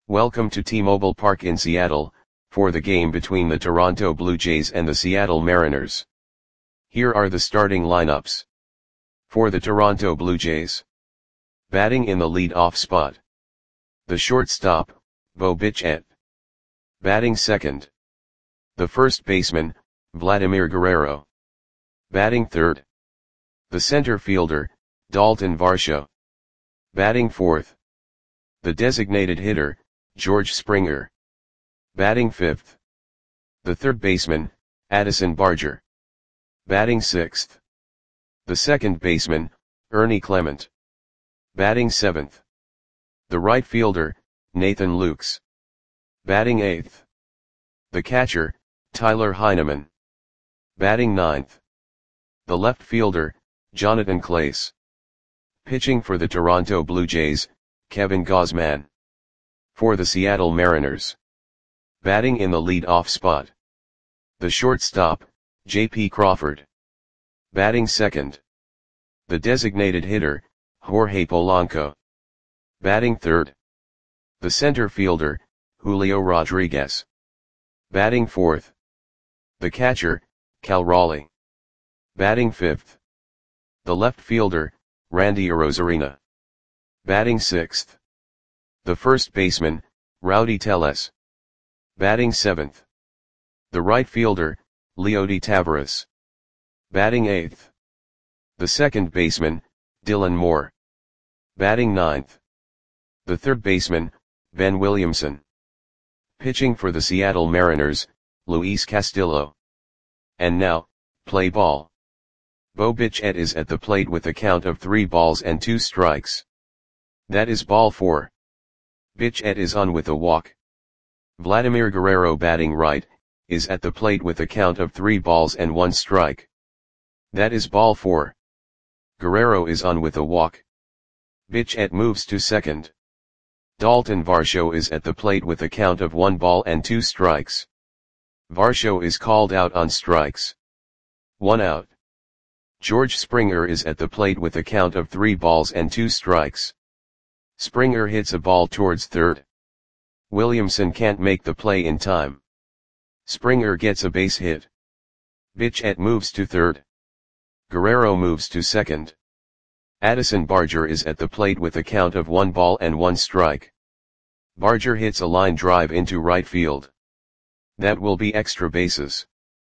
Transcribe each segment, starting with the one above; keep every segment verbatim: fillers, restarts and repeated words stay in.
Welcome to T-Mobile Park in Seattle, for the game between the Toronto Blue Jays and the Seattle Mariners. Here are the starting lineups. For the Toronto Blue Jays. Batting in the lead-off spot. The shortstop, Bo Bichette. Batting second. The first baseman, Vladimir Guerrero. Batting third. The center fielder, Dalton Varsho. Batting fourth. The designated hitter, George Springer. Batting fifth. The third baseman, Addison Barger. Batting sixth. The second baseman, Ernie Clement. Batting seventh. The right fielder, Nathan Lukes. Batting eighth. The catcher, Tyler Heineman. Batting ninth. The left fielder, Jonathan Clase. Pitching for the Toronto Blue Jays, Kevin Gausman. For the Seattle Mariners. Batting in the lead-off spot. The shortstop, J P Crawford. Batting second. The designated hitter, Jorge Polanco. Batting third. The center fielder, Julio Rodriguez. Batting fourth. The catcher, Cal Raleigh. Batting fifth. The left fielder, Randy Arozarena. Batting sixth. The first baseman, Rowdy Tellez. Batting seventh. The right fielder, Leody Taveras. Batting eighth. The second baseman, Dylan Moore. Batting ninth. The third baseman, Ben Williamson. Pitching for the Seattle Mariners, Luis Castillo. And now, play ball. Bo Bichette is at the plate with a count of three balls and two strikes. That is ball four. Bichette is on with a walk. Vladimir Guerrero, batting right, is at the plate with a count of three balls and one strike. That is ball four. Guerrero is on with a walk. Bichette moves to second. Dalton Varsho is at the plate with a count of one ball and two strikes. Varsho is called out on strikes. One out. George Springer is at the plate with a count of three balls and two strikes. Springer hits a ball towards third. Williamson can't make the play in time. Springer gets a base hit. Bichette moves to third. Guerrero moves to second. Addison Barger is at the plate with a count of one ball and one strike. Barger hits a line drive into right field. That will be extra bases.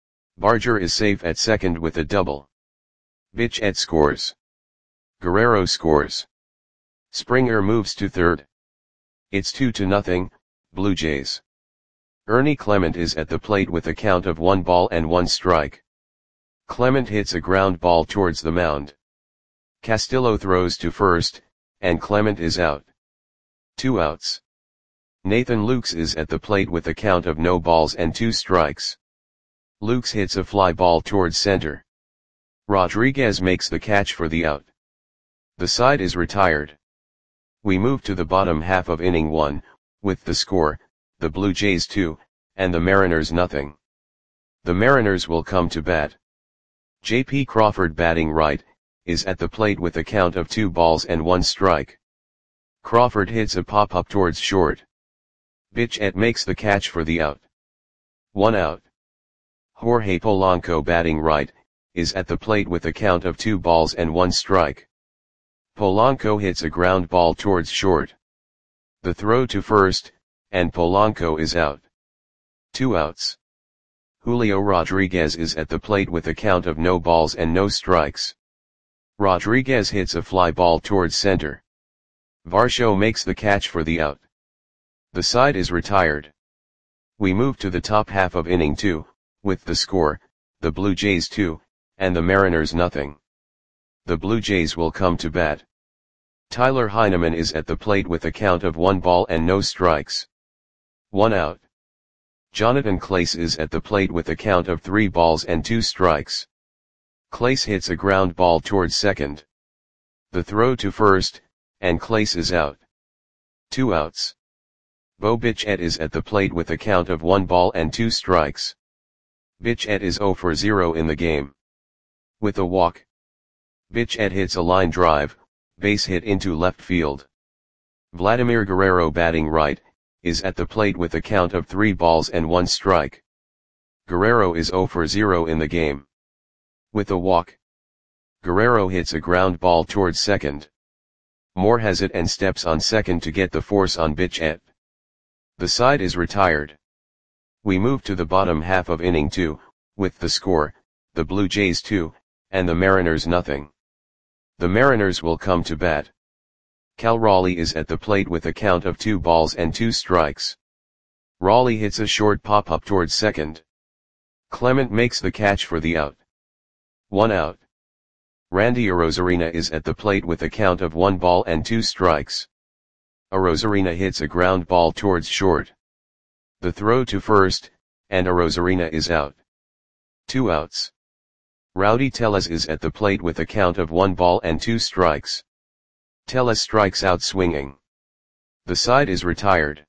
Barger is safe at second with a double. Bichette scores. Guerrero scores. Springer moves to third. It's two to nothing, Blue Jays. Ernie Clement is at the plate with a count of one ball and one strike. Clement hits a ground ball towards the mound. Castillo throws to first, and Clement is out. Two outs. Nathan Lukes is at the plate with a count of no balls and two strikes. Lukes hits a fly ball towards center. Rodriguez makes the catch for the out. The side is retired. We move to the bottom half of inning one, with the score, the Blue Jays two, and the Mariners nothing. The Mariners will come to bat. J P Crawford, batting right, is at the plate with a count of two balls and one strike. Crawford hits a pop-up towards short. Bichette makes the catch for the out. One out. Jorge Polanco, batting right, is at the plate with a count of two balls and one strike. Polanco hits a ground ball towards short. The throw to first, and Polanco is out. Two outs. Julio Rodriguez is at the plate with a count of no balls and no strikes. Rodriguez hits a fly ball towards center. Varsho makes the catch for the out. The side is retired. We move to the top half of inning two, with the score, the Blue Jays two, and the Mariners nothing. The Blue Jays will come to bat. Tyler Heineman is at the plate with a count of one ball and no strikes. One out. Jonathan Clase is at the plate with a count of three balls and two strikes. Clase hits a ground ball towards second. The throw to first, and Clase is out. Two outs. Bo Bichette is at the plate with a count of one ball and two strikes. Bichette is zero for zero in the game. With a walk. Bichette hits a line drive, base hit into left field. Vladimir Guerrero, batting right, is at the plate with a count of three balls and one strike. Guerrero is zero for zero in the game. With a walk, Guerrero hits a ground ball towards second. Moore has it and steps on second to get the force on Bichette. The side is retired. We move to the bottom half of inning two, with the score, the Blue Jays two, and the Mariners nothing. The Mariners will come to bat. Cal Raleigh is at the plate with a count of two balls and two strikes. Raleigh hits a short pop-up towards second. Clement makes the catch for the out. One out. Randy Arozarena is at the plate with a count of one ball and two strikes. Arozarena hits a ground ball towards short. The throw to first, and Arozarena is out. Two outs. Rowdy Tellez is at the plate with a count of one ball and two strikes. Tellez strikes out swinging. The side is retired.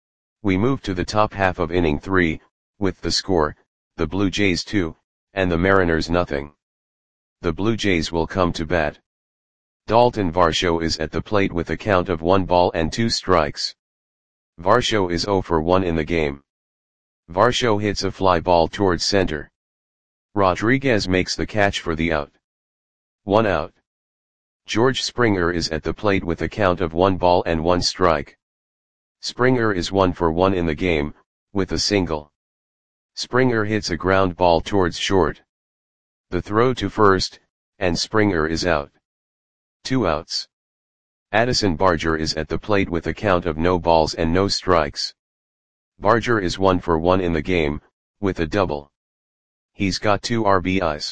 We move to the top half of inning three, with the score, the Blue Jays two, and the Mariners nothing. The Blue Jays will come to bat. Dalton Varsho is at the plate with a count of one ball and two strikes. Varsho is zero for one in the game. Varsho hits a fly ball towards center. Rodriguez makes the catch for the out. One out. George Springer is at the plate with a count of one ball and one strike. Springer is one for one in the game, with a single. Springer hits a ground ball towards short. The throw to first, and Springer is out. Two outs. Addison Barger is at the plate with a count of no balls and no strikes. Barger is one for one in the game, with a double. He's got two R B Is.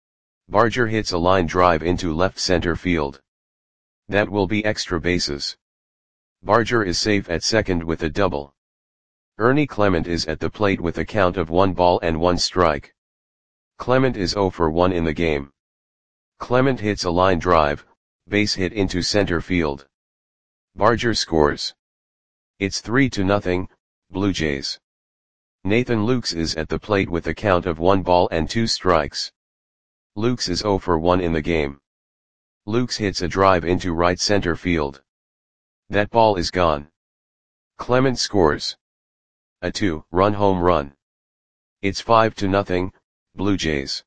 Barger hits a line drive into left center field. That will be extra bases. Barger is safe at second with a double. Ernie Clement is at the plate with a count of one ball and one strike. Clement is zero for one in the game. Clement hits a line drive, base hit into center field. Barger scores. It's three to nothing, Blue Jays. Nathan Lukes is at the plate with a count of one ball and two strikes. Lukes is zero for one in the game. Lukes hits a drive into right center field. That ball is gone. Clement scores. A two-run home run. It's five to nothing, Blue Jays.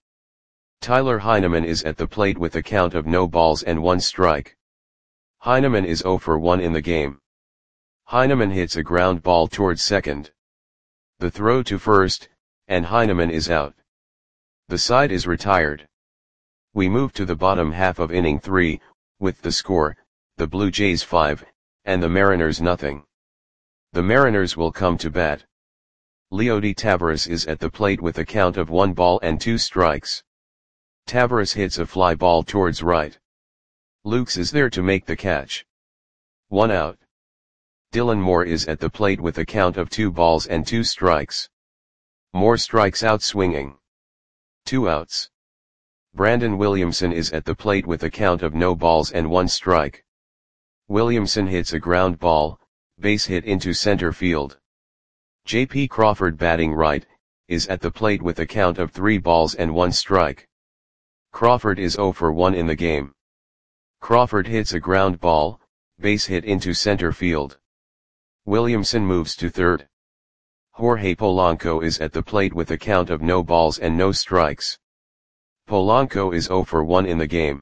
Tyler Heineman is at the plate with a count of no balls and one strike. Heineman is zero for one in the game. Heineman hits a ground ball towards second. The throw to first, and Heineman is out. The side is retired. We move to the bottom half of inning three, with the score, the Blue Jays five, and the Mariners nothing. The Mariners will come to bat. Leody Taveras is at the plate with a count of one ball and two strikes. Taveras hits a fly ball towards right. Lukes is there to make the catch. One out. Dylan Moore is at the plate with a count of two balls and two strikes. Moore strikes out swinging. Two outs. Brandon Williamson is at the plate with a count of no balls and one strike. Williamson hits a ground ball, base hit into center field. J P Crawford, batting right, is at the plate with a count of three balls and one strike. Crawford is zero for one in the game. Crawford hits a ground ball, base hit into center field. Williamson moves to third. Jorge Polanco is at the plate with a count of no balls and no strikes. Polanco is zero for one in the game.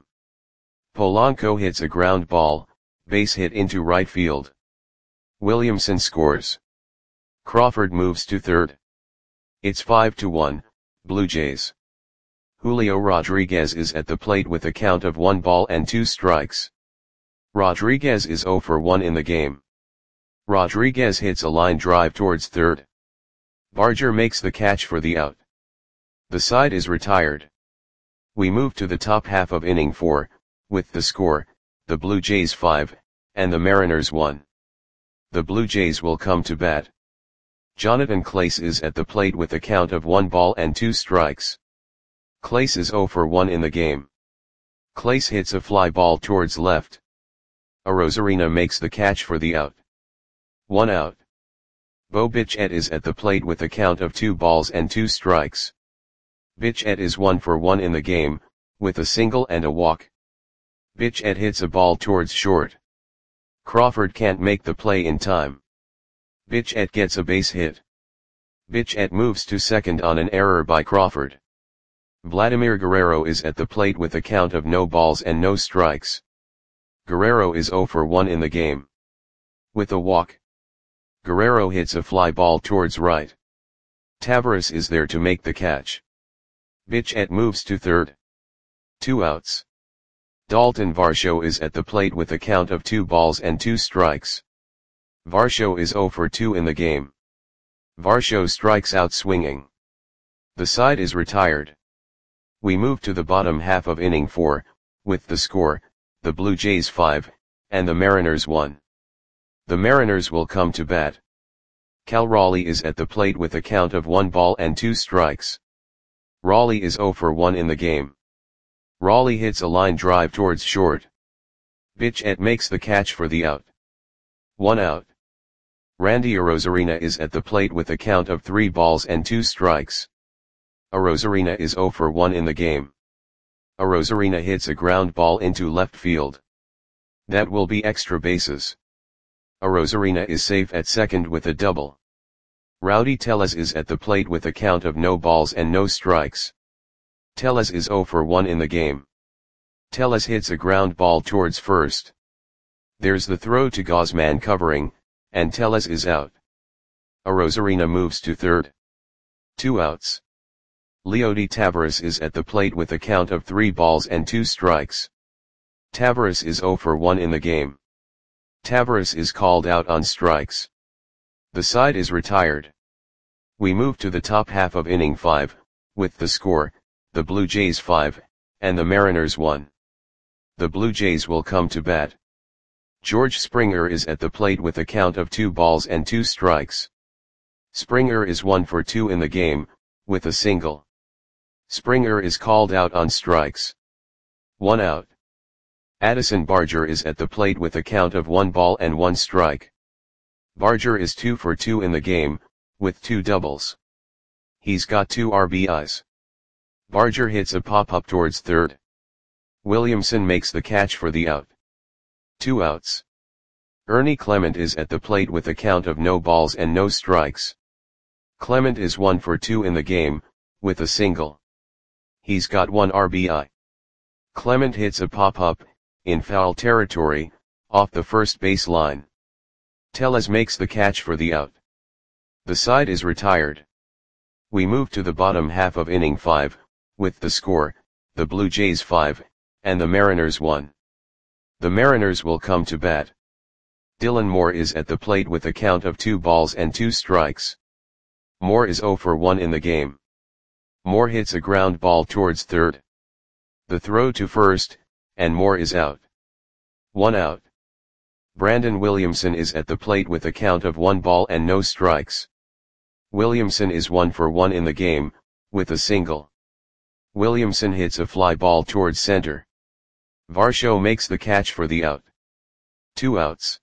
Polanco hits a ground ball, base hit into right field. Williamson scores. Crawford moves to third. It's five to one, Blue Jays. Julio Rodriguez is at the plate with a count of one ball and two strikes. Rodriguez is zero for one in the game. Rodriguez hits a line drive towards third. Barger makes the catch for the out. The side is retired. We move to the top half of inning four, with the score, the Blue Jays five, and the Mariners one. The Blue Jays will come to bat. Jonathan Clase is at the plate with a count of one ball and two strikes. Clase is zero for one in the game. Clase hits a fly ball towards left. Arozarena makes the catch for the out. One out. Bo Bichette is at the plate with a count of two balls and two strikes. Bichette is one for one in the game, with a single and a walk. Bichette hits a ball towards short. Crawford can't make the play in time. Bichette gets a base hit. Bichette moves to second on an error by Crawford. Vladimir Guerrero is at the plate with a count of no balls and no strikes. Guerrero is zero for one in the game. With a walk, Guerrero hits a fly ball towards right. Taveras is there to make the catch. Bichette moves to third. Two outs. Dalton Varsho is at the plate with a count of two balls and two strikes. Varsho is zero for two in the game. Varsho strikes out swinging. The side is retired. We move to the bottom half of inning four, with the score, the Blue Jays five, and the Mariners one. The Mariners will come to bat. Cal Raleigh is at the plate with a count of one ball and two strikes. Raleigh is zero for one in the game. Raleigh hits a line drive towards short. Bichette makes the catch for the out. One out. Randy Arozarena is at the plate with a count of three balls and two strikes. Arozarena is zero for one in the game. Arozarena hits a ground ball into left field. That will be extra bases. Arozarena is safe at second with a double. Rowdy Tellez is at the plate with a count of no balls and no strikes. Tellez is zero for one in the game. Tellez hits a ground ball towards first. There's the throw to Gausman covering, and Tellez is out. Arozarena moves to third. Two outs. Leody Taveras is at the plate with a count of three balls and two strikes. Taveras is zero for one in the game. Taveras is called out on strikes. The side is retired. We move to the top half of inning five, with the score, the Blue Jays five, and the Mariners one. The Blue Jays will come to bat. George Springer is at the plate with a count of two balls and two strikes. Springer is one for two in the game, with a single. Springer is called out on strikes. One out. Addison Barger is at the plate with a count of one ball and one strike. Barger is two for two in the game, with two doubles. He's got two R B Is. Barger hits a pop-up towards third. Williamson makes the catch for the out. Two outs. Ernie Clement is at the plate with a count of no balls and no strikes. Clement is one for two in the game, with a single. He's got one R B I. Clement hits a pop-up, in foul territory, off the first base line. Tellez makes the catch for the out. The side is retired. We move to the bottom half of inning five, with the score, the Blue Jays five, and the Mariners one. The Mariners will come to bat. Dylan Moore is at the plate with a count of two balls and two strikes. Moore is zero for one in the game. Moore hits a ground ball towards third. The throw to first, and Moore is out. One out. Brandon Williamson is at the plate with a count of one ball and no strikes. Williamson is one for one in the game, with a single. Williamson hits a fly ball towards center. Varsho makes the catch for the out. Two outs.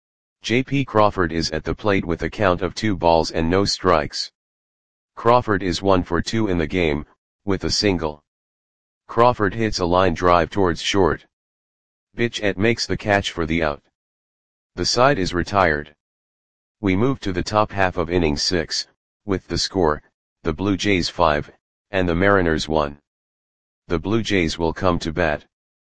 J P Crawford is at the plate with a count of two balls and no strikes. Crawford is one for two in the game, with a single. Crawford hits a line drive towards short. Bichette makes the catch for the out. The side is retired. We move to the top half of inning six, with the score, the Blue Jays five, and the Mariners one. The Blue Jays will come to bat.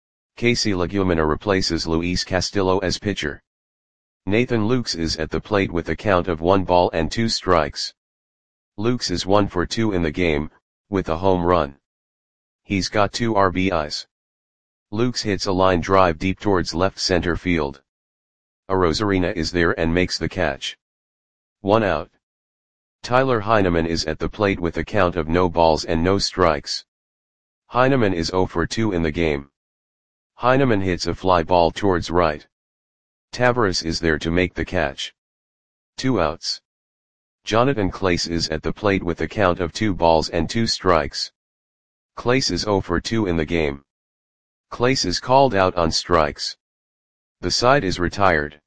Casey Legumina replaces Luis Castillo as pitcher. Nathan Lukes is at the plate with a count of one ball and two strikes. Lukes is one for two in the game, with a home run. He's got two R B Is. Lukes hits a line drive deep towards left center field. Arozarena is there and makes the catch. One out. Tyler Heineman is at the plate with a count of no balls and no strikes. Heineman is zero for two in the game. Heineman hits a fly ball towards right. Taveras is there to make the catch. Two outs. Jonathan Clace is at the plate with a count of two balls and two strikes. Clace is zero for two in the game. Clace is called out on strikes. The side is retired.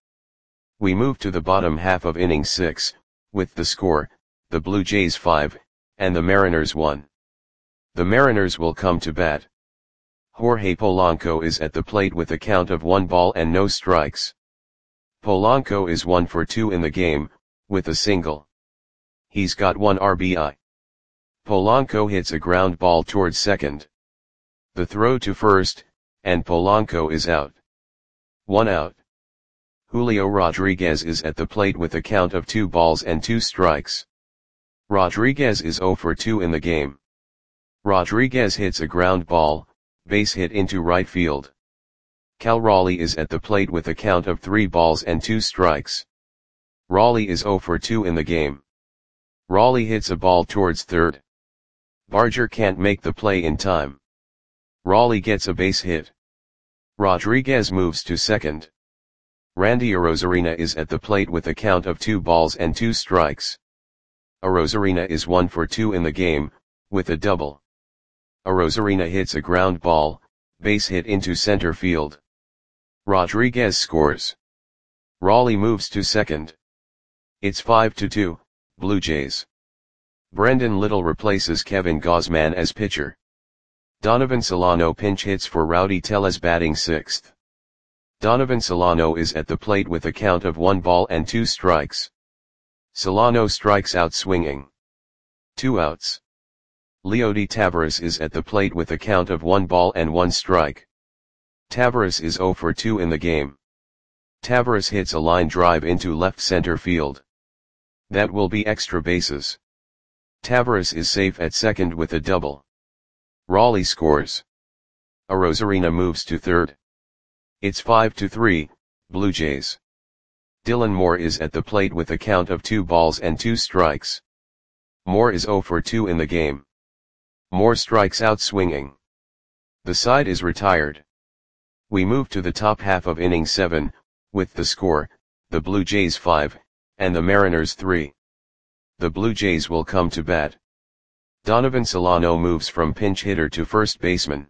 We move to the bottom half of inning six, with the score, the Blue Jays five, and the Mariners one. The Mariners will come to bat. Jorge Polanco is at the plate with a count of one ball and no strikes. Polanco is one for two in the game, with a single. He's got one R B I. Polanco hits a ground ball towards second. The throw to first, and Polanco is out. One out. Julio Rodriguez is at the plate with a count of two balls and two strikes. Rodriguez is zero for two in the game. Rodriguez hits a ground ball, base hit into right field. Cal Raleigh is at the plate with a count of three balls and two strikes. Raleigh is zero for two in the game. Raleigh hits a ball towards third. Barger can't make the play in time. Raleigh gets a base hit. Rodriguez moves to second. Randy Arozarena is at the plate with a count of two balls and two strikes. Arozarena is one for two in the game, with a double. Arozarena hits a ground ball, base hit into center field. Rodriguez scores. Raleigh moves to second. It's five to two, Blue Jays. Brendan Little replaces Kevin Gausman as pitcher. Donovan Solano pinch hits for Rowdy Tellez batting sixth. Donovan Solano is at the plate with a count of one ball and two strikes. Solano strikes out swinging. Two outs. Leody Taveras is at the plate with a count of one ball and one strike. Taveras is zero for two in the game. Taveras hits a line drive into left center field. That will be extra bases. Taveras is safe at second with a double. Raleigh scores. Arozarena moves to third. It's five to three, Blue Jays. Dylan Moore is at the plate with a count of two balls and two strikes. Moore is zero for two in the game. Moore strikes out swinging. The side is retired. We move to the top half of inning seven, with the score, the Blue Jays five, and the Mariners three. The Blue Jays will come to bat. Donovan Solano moves from pinch hitter to first baseman.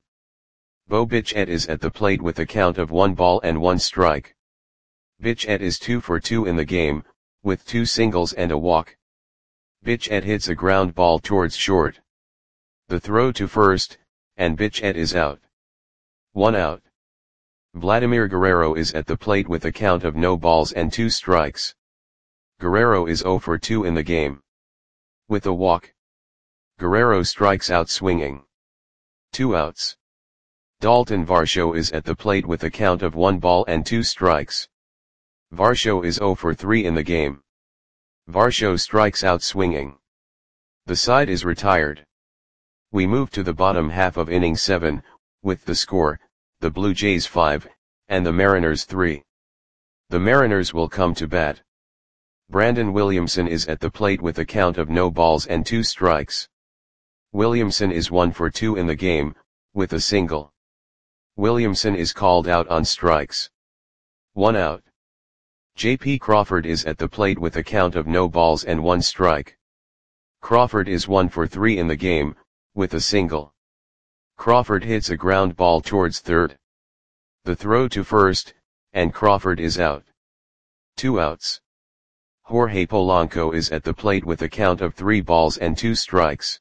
Bo Bichette is at the plate with a count of one ball and one strike. Bichette is two for two in the game, with two singles and a walk. Bichette hits a ground ball towards short. The throw to first, and Bichette is out. One out. Vladimir Guerrero is at the plate with a count of no balls and two strikes. Guerrero is zero for two in the game. With a walk. Guerrero strikes out swinging. Two outs. Dalton Varsho is at the plate with a count of one ball and two strikes. Varsho is zero for three in the game. Varsho strikes out swinging. The side is retired. We move to the bottom half of inning seven, with the score, the Blue Jays five, and the Mariners three. The Mariners will come to bat. Brandon Williamson is at the plate with a count of no balls and two strikes. Williamson is one for two in the game, with a single. Williamson is called out on strikes. One out. J P Crawford is at the plate with a count of no balls and one strike. Crawford is one for three in the game, with a single. Crawford hits a ground ball towards third. The throw to first, and Crawford is out. Two outs. Jorge Polanco is at the plate with a count of three balls and two strikes.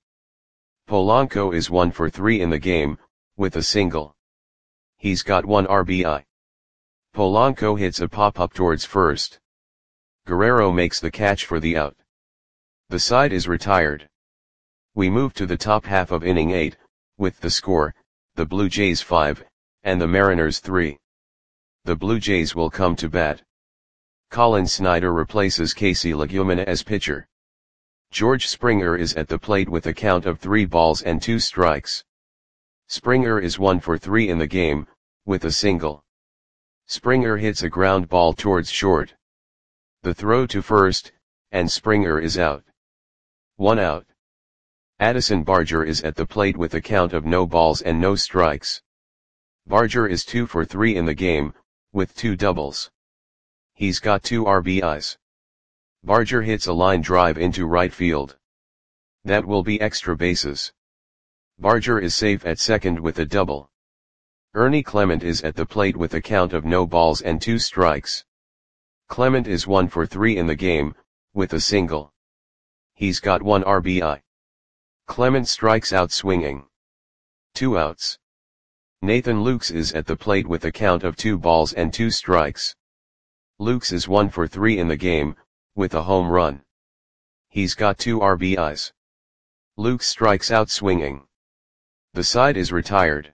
Polanco is one for three in the game, with a single. He's got one R B I. Polanco hits a pop-up towards first. Guerrero makes the catch for the out. The side is retired. We move to the top half of inning eight, with the score, the Blue Jays five, and the Mariners three. The Blue Jays will come to bat. Colin Snyder replaces Casey Legumina as pitcher. George Springer is at the plate with a count of three balls and two strikes. Springer is one for three in the game, with a single. Springer hits a ground ball towards short. The throw to first, and Springer is out. One out. Addison Barger is at the plate with a count of no balls and no strikes. Barger is two for three in the game, with two doubles. He's got two R B Is. Barger hits a line drive into right field. That will be extra bases. Barger is safe at second with a double. Ernie Clement is at the plate with a count of no balls and two strikes. Clement is one for three in the game, with a single. He's got one R B I. Clement strikes out swinging. Two outs. Nathan Lukes is at the plate with a count of two balls and two strikes. Lukes is one for three in the game, with a home run. He's got two R B Is. Luke strikes out swinging. The side is retired.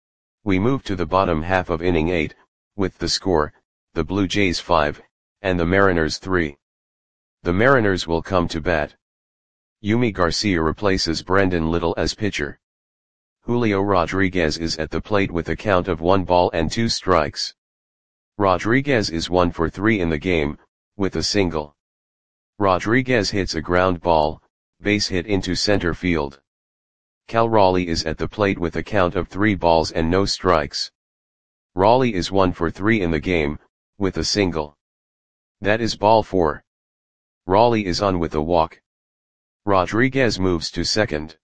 We move to the bottom half of inning eight, with the score, the Blue Jays five, and the Mariners three. The Mariners will come to bat. Yumi Garcia replaces Brendan Little as pitcher. Julio Rodriguez is at the plate with a count of one ball and two strikes. Rodriguez is one for three in the game, with a single. Rodriguez hits a ground ball, base hit into center field. Cal Raleigh is at the plate with a count of three balls and no strikes. Raleigh is one for three in the game, with a single. That is ball four. Raleigh is on with a walk. Rodriguez moves to second.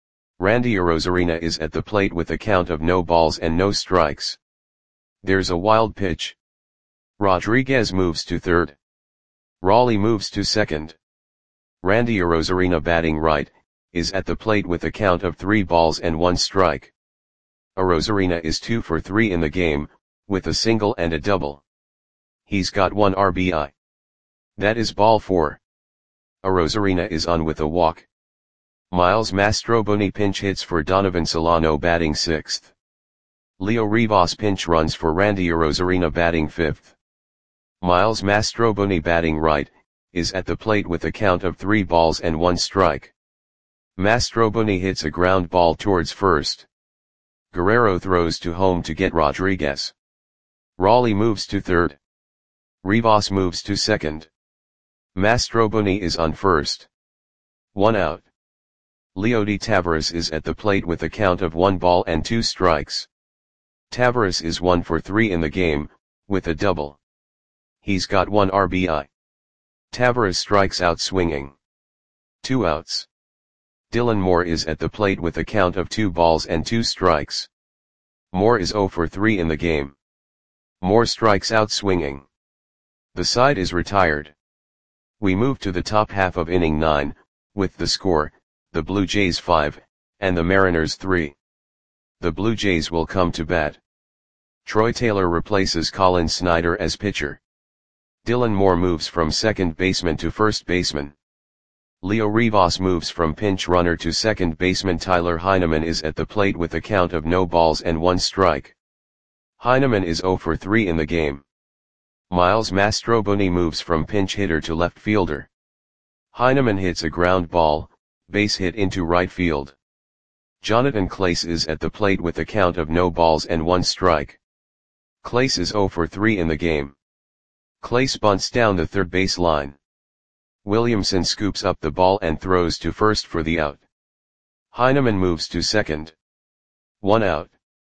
Randy Arozarena is at the plate with a count of no balls and no strikes. There's a wild pitch. Rodriguez moves to third. Raleigh moves to second. Randy Arozarena, batting right, is at the plate with a count of three balls and one strike. Arozarena is two for three in the game, with a single and a double. He's got one R B I. That is ball four. Arozarena is on with a walk. Miles Mastroboni pinch hits for Donovan Solano, batting sixth. Leo Rivas pinch runs for Randy Arozarena, batting fifth. Miles Mastroboni, batting right, is at the plate with a count of three balls and one strike. Mastroboni hits a ground ball towards first. Guerrero throws to home to get Rodriguez. Raleigh moves to third. Rivas moves to second. Mastroboni is on first. One out. Leody Taveras is at the plate with a count of one ball and two strikes. Taveras is one for three in the game, with a double. He's got one R B I. Taveras strikes out swinging. Two outs. Dylan Moore is at the plate with a count of two balls and two strikes. Moore is zero for three in the game. Moore strikes out swinging. The side is retired. We move to the top half of inning nine, with the score, the Blue Jays five, and the Mariners three. The Blue Jays will come to bat. Troy Taylor replaces Colin Snyder as pitcher. Dylan Moore moves from second baseman to first baseman. Leo Rivas moves from pinch runner to second baseman. Tyler Heineman is at the plate with a count of no balls and one strike. Heineman is zero for three in the game. Miles Mastroboni moves from pinch hitter to left fielder. Heineman hits a ground ball, base hit into right field. Jonathan Clase is at the plate with a count of no balls and one strike. Clase is zero for three in the game. Clase bunts down the third base line. Williamson scoops up the ball and throws to first for the out. Heineman moves to second. One out.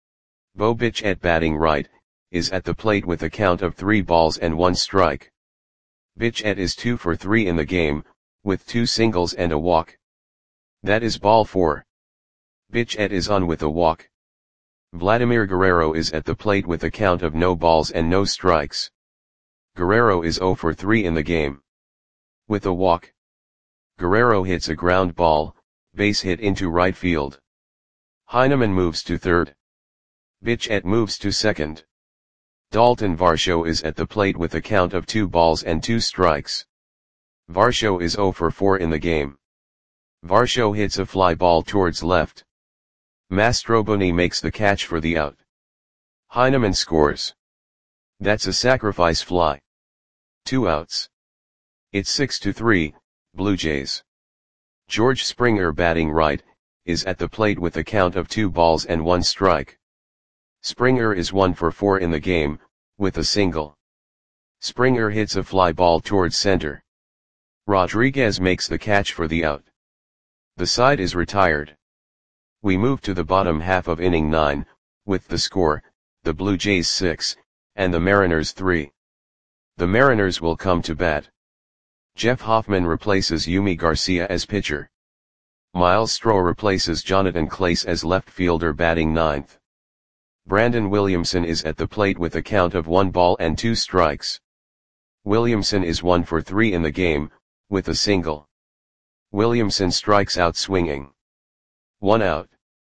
Bo Bichette, batting right, is at the plate with a count of three balls and one strike. Bichette is two for three in the game, with two singles and a walk. That is ball four. Bichette is on with a walk. Vladimir Guerrero is at the plate with a count of no balls and no strikes. Guerrero is zero for three in the game. With a walk. Guerrero hits a ground ball, base hit into right field. Heineman moves to third. Bichette moves to second. Dalton Varsho is at the plate with a count of two balls and two strikes. Varsho is zero for four in the game. Varsho hits a fly ball towards left. Mastroboni makes the catch for the out. Heineman scores. That's a sacrifice fly. Two outs. It's six to three, Blue Jays. George Springer, batting right, is at the plate with a count of two balls and one strike. Springer is one for four in the game, with a single. Springer hits a fly ball towards center. Rodriguez makes the catch for the out. The side is retired. We move to the bottom half of inning nine, with the score, the Blue Jays six, and the Mariners three. The Mariners will come to bat. Jeff Hoffman replaces Yumi Garcia as pitcher. Miles Straw replaces Jonathan Clase as left fielder, batting ninth. Brandon Williamson is at the plate with a count of one ball and two strikes. Williamson is one for three in the game, with a single. Williamson strikes out swinging. One out.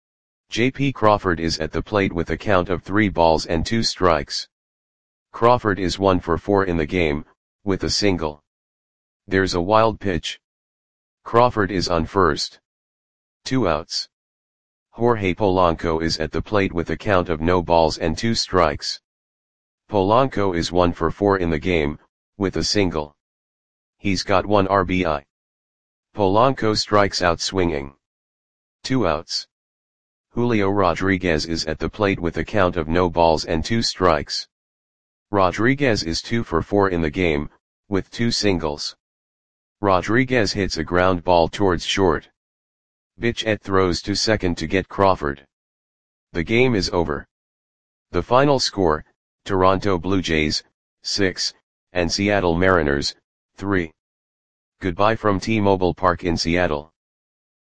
J P Crawford is at the plate with a count of three balls and two strikes. Crawford is one for four in the game, with a single. There's a wild pitch. Crawford is on first. Two outs. Jorge Polanco is at the plate with a count of no balls and two strikes. Polanco is one for four in the game, with a single. He's got one R B I. Polanco strikes out swinging. Two outs. Julio Rodriguez is at the plate with a count of no balls and two strikes. Rodriguez is two for four in the game, with two singles. Rodriguez hits a ground ball towards short. Bichette throws to second to get Crawford. The game is over. The final score, Toronto Blue Jays, six, and Seattle Mariners, three. Goodbye from T-Mobile Park in Seattle.